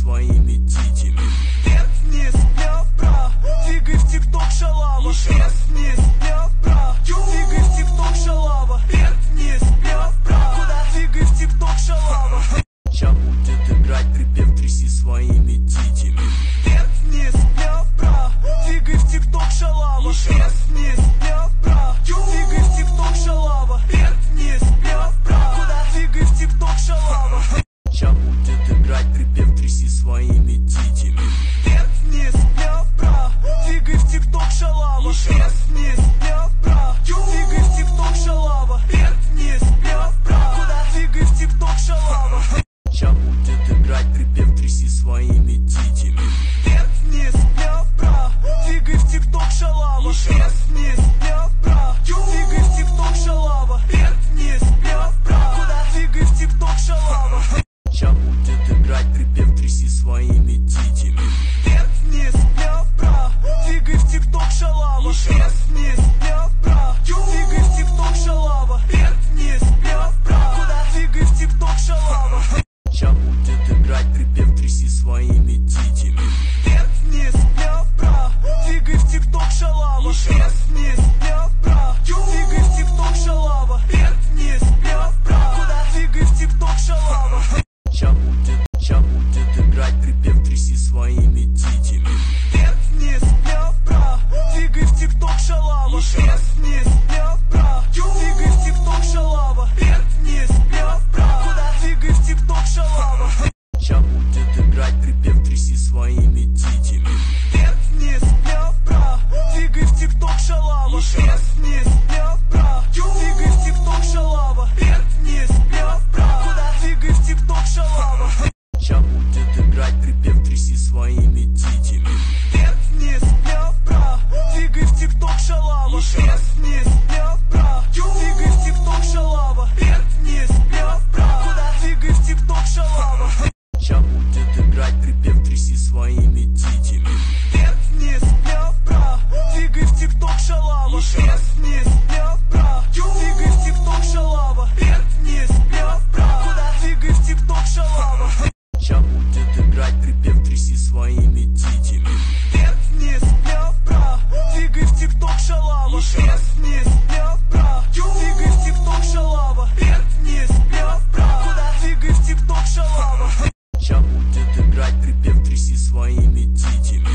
своими титями. Вверх-вниз, вправо, двигай в тик-ток шалава. Вверх-вниз, вправо, двигай в тик-ток шалава. Вверх-вниз, вправо, куда? Двигай в тик-ток шалава. Ча будет играть припев, тряси своими титями. Вверх-вниз, вправо, двигай в тик-ток шалава. Вверх-вниз, вправо, двигай в тик-ток шалава. Вверх-вниз, вправо, куда? Двигай в тик-ток шалава. Ча будет играть припев, тряси своими титями. Вверх-вниз, вправо, двигай в тик-ток шалава. Вверх-вниз, вправо, двигай в тик-ток шалава. Вверх-вниз, вправо, куда? Двигай в тик-ток шалава. Ча будет играть припев, тряси своими титями. Вверх-вниз, вправо, двигай в тик-ток шалава. Вверх-вниз, вправо, двигай в тик-ток шалава. Вверх-вниз, вправо, куда? Двигай в тик-ток шалава. Ча будет играть припев, тряси своими титями. Вверх-вниз, вправо, двигай в тик-ток шалава. Вверх-вниз, вправо, двигай в тик-ток шалава. Вверх-вниз, вправо, куда? Двигай в тик-ток шалава. Ча будет играть припев, тряси своими титями. Вверх-вниз, вправо, двигай в тик-ток шалава. Вверх-вниз, вправо, двигай в тик-ток шалава. Вверх-вниз, вправо, куда? Двигай в тик-ток шалава. Ча будет играть припев, тряси своими титями. Вверх-вниз, вправо, двигай в тик-ток шалава. Вверх-вниз, вправо, двигай в тик-ток шалава. Вверх-вниз, вправо, куда? Двигай в тик-ток шалава. Ча будет играть припев, тряси своими титями. Вверх-вниз, вправо, двигай в тик-ток шалава. Вверх-вниз, вправо, двигай в тик-ток шалава. Вверх-вниз, вправо, куда? Двигай в тик-ток шалава. Ча будет играть припев, тряси своими титями. Вверх-вниз, вправо, двигай в тик-ток шалава. Вверх-вниз, вправо, двигай в тик-ток шалава. Вверх-вниз, вправо, куда? Двигай в тик-ток шалава. Ча будет играть припев, тряси своими титями. Вверх-вниз, вправо, двигай в тик-ток шалава. Вверх-вниз, вправо, двигай в тик-ток шалава. Вверх-вниз, вправо, куда? Двигай в тик-ток шалава. Ча будет играть припев, тряси своими титями. Вверх-вниз, вправо, двигай в тик-ток шалава. Вверх-вниз, вправо, двигай в тик-ток шалава. Вверх-вниз, вправо, куда? Двигай в тик-ток шалава. Ча будет играть припев, тряси своими титями.